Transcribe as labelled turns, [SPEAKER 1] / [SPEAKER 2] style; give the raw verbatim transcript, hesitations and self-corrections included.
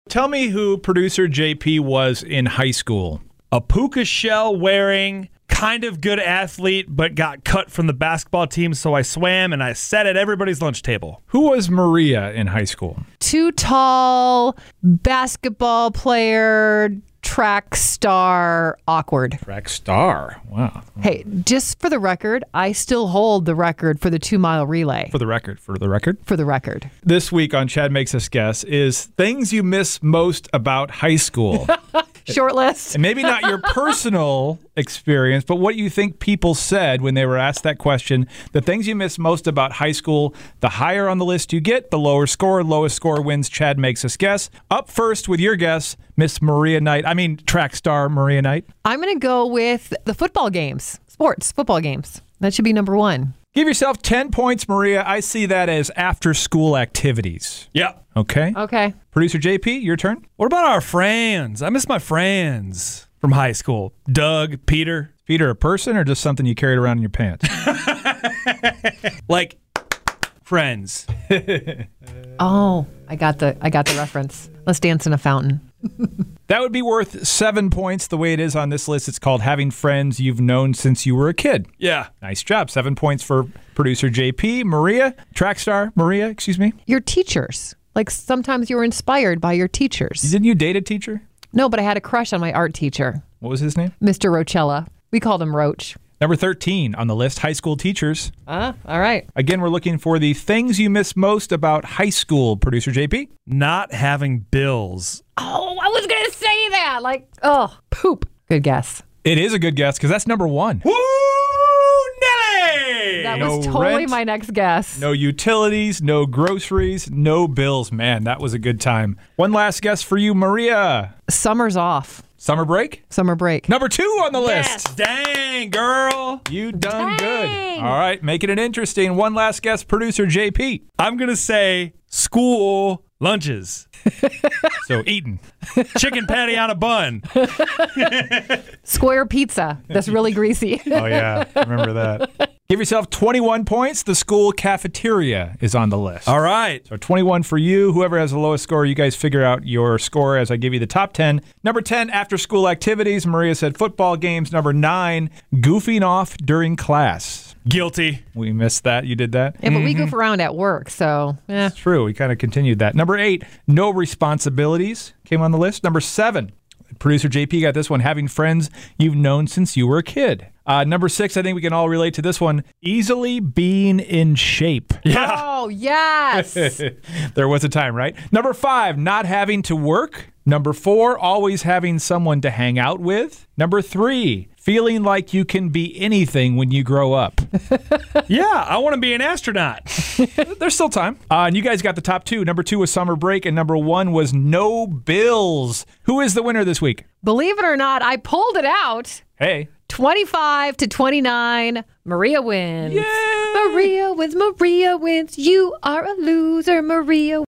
[SPEAKER 1] Tell me who producer J P was in high school.
[SPEAKER 2] A puka shell wearing, kind of good athlete, but got cut from the basketball team, so I swam and I sat at everybody's lunch table.
[SPEAKER 1] Who was Maria in high school?
[SPEAKER 3] Too tall, basketball player, track star, awkward.
[SPEAKER 1] Track star. Wow.
[SPEAKER 3] Hey, just for the record, I still hold the record for the two-mile relay.
[SPEAKER 1] For the record, for the record.
[SPEAKER 3] For the record.
[SPEAKER 1] This week on Chad Makes Us Guess is things you miss most about high school.
[SPEAKER 3] Short list.
[SPEAKER 1] And maybe not your personal experience, but what you think people said when they were asked that question. The things you miss most about high school. The higher on the list you get, the lower score. Lowest score wins. Chad Makes Us Guess. Up first with your guess, Miss Maria Knight. I mean, track star Maria Knight.
[SPEAKER 3] I'm going to go with the football games. Sports, football games. That should be number one.
[SPEAKER 1] Give yourself ten points, Maria. I see that as after-school activities.
[SPEAKER 2] Yeah.
[SPEAKER 1] Okay?
[SPEAKER 3] Okay.
[SPEAKER 1] Producer J P, your turn.
[SPEAKER 2] What about our friends? I miss my friends from high school. Doug, Peter.
[SPEAKER 1] Peter, a person or just something you carried around in your pants?
[SPEAKER 2] Like, friends.
[SPEAKER 3] Oh, I got the I got the reference. Let's dance in a fountain.
[SPEAKER 1] That would be worth seven points the way it is on this list. It's called having friends you've known since you were a kid.
[SPEAKER 2] Yeah.
[SPEAKER 1] Nice job. Seven points for producer J P. Maria, track star Maria, excuse me.
[SPEAKER 3] Your teachers. Like sometimes you were inspired by your teachers.
[SPEAKER 1] Didn't you date a teacher?
[SPEAKER 3] No, but I had a crush on my art teacher.
[SPEAKER 1] What was his name?
[SPEAKER 3] Mister Rochella. We called him Roach.
[SPEAKER 1] Number thirteen on the list, high school teachers.
[SPEAKER 3] Ah, all right.
[SPEAKER 1] Again, we're looking for the things you miss most about high school. Producer J P?
[SPEAKER 2] Not having bills.
[SPEAKER 3] Oh, I was going to say that. Like, oh, poop. Good guess.
[SPEAKER 1] It is a good guess because that's number one.
[SPEAKER 2] Woo, Nelly!
[SPEAKER 3] That
[SPEAKER 1] No
[SPEAKER 3] was totally
[SPEAKER 1] rent,
[SPEAKER 3] my next guess.
[SPEAKER 1] No utilities, no groceries, no bills. Man, that was a good time. One last guess for you, Maria.
[SPEAKER 3] Summer's off.
[SPEAKER 1] Summer break?
[SPEAKER 3] Summer break.
[SPEAKER 1] Number two on the
[SPEAKER 2] Yes,
[SPEAKER 1] list.
[SPEAKER 2] dang, girl.
[SPEAKER 1] You done
[SPEAKER 3] Dang.
[SPEAKER 1] good. All right, making it interesting. One last guess, producer J P.
[SPEAKER 2] I'm going to say school lunches.
[SPEAKER 1] So eating.
[SPEAKER 2] Chicken patty on a bun.
[SPEAKER 3] Square pizza. That's really greasy.
[SPEAKER 1] Oh, yeah. Remember that. Give yourself twenty-one points. The school cafeteria is on the list.
[SPEAKER 2] All right.
[SPEAKER 1] So twenty-one for you. Whoever has the lowest score, you guys figure out your score as I give you the top ten. Number ten, after-school activities. Maria said football games. Number nine, goofing off during class.
[SPEAKER 2] Guilty.
[SPEAKER 1] We missed that. You did that?
[SPEAKER 3] Yeah, but we goof around at work, so yeah.
[SPEAKER 1] It's true. We kind of continued that. Number eight, no responsibilities came on the list. Number seven, producer J P got this one, having friends you've known since you were a kid. Uh, number six, I think we can all relate to this one, easily being in shape.
[SPEAKER 2] Yeah.
[SPEAKER 3] Oh, yes.
[SPEAKER 1] There was a time, right? Number five, not having to work. Number four, always having someone to hang out with. Number three, feeling like you can be anything when you grow up.
[SPEAKER 2] Yeah, I want to be an astronaut.
[SPEAKER 1] There's still time. Uh, and you guys got the top two. Number two was summer break, and number one was no bills. Who is the winner this week?
[SPEAKER 3] Believe it or not, I pulled it out.
[SPEAKER 1] Hey.
[SPEAKER 3] twenty-five to twenty-nine. Maria wins.
[SPEAKER 1] Yay!
[SPEAKER 3] Maria wins. Maria wins. You are a loser, Maria.